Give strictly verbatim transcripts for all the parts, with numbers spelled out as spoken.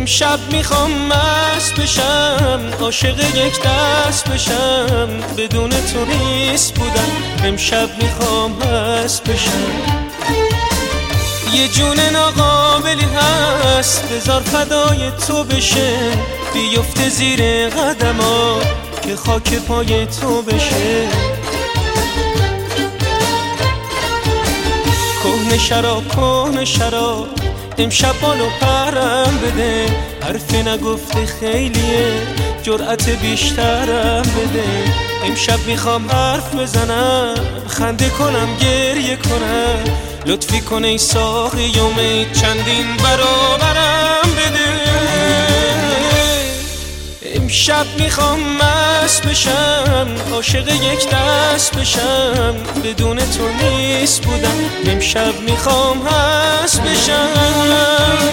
امشب میخوام مست بشم، عاشق یک دست بشم، بدون تو نیست بودم. امشب میخوام مست بشم. یه جون ناقابلی هست بذار فدای تو بشه، بیفته زیر قدما که خاک پای تو بشه. کهنه شراب کهنه شراب امشب بالو پرم بده، حرف نگفته خیلیه جرأت بیشترم بده. امشب میخوام حرف بزنم، خنده کنم گریه کنم، لطفی کن ای ساقی امید چندین برابرم بده. امشب میخوام مست بشم، عاشق یک دست بشم، بدون تو نیست بودم. امشب میخوام مست بشم.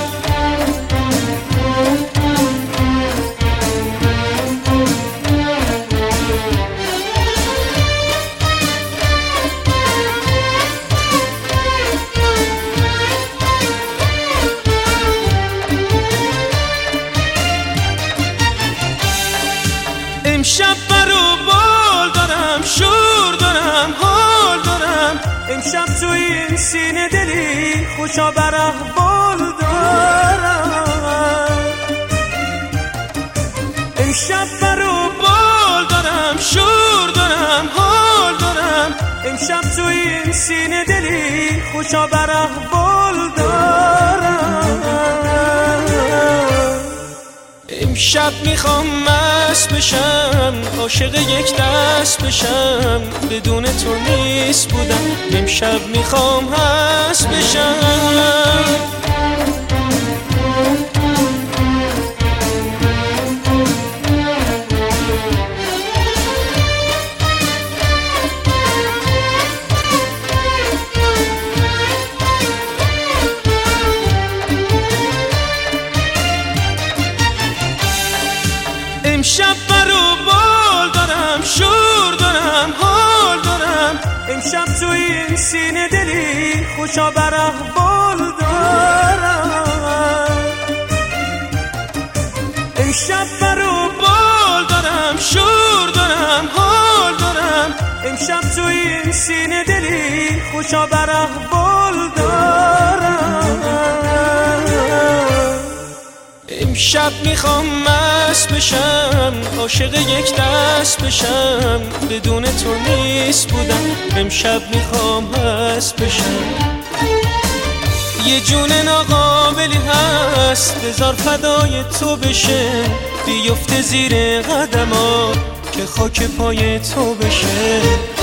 امشب برو بال دارم، شور دارم، حال دارم. امشب تو این سینه دلی خوشا بر احوال دارم. امشب برو بال دارم، شور دارم، حال دارم. امشب تو این سینه دلی خوشا بر احوال دارم. امشب میخوام مست بشم، عاشق یک دست بشم، بدون تو نیست بودم. امشب میخوام مست بشم. امشب برو بال دارم، شور دارم، حال دارم. امشب تو این سینه دلی خوشا بر احوال دارم. امشب برو بال دارم، شور دارم، حال دارم. امشب تو این سینه دلی خوشا بر احوال دارم. امشب میخوام مست بشم، عاشق یک دست بشم، بدون تو نیست بودم. امشب میخوام مست بشم. یه جون ناقابلی هست بذار فدای تو بشه، بیفته زیر قدما که خاک پای تو بشه.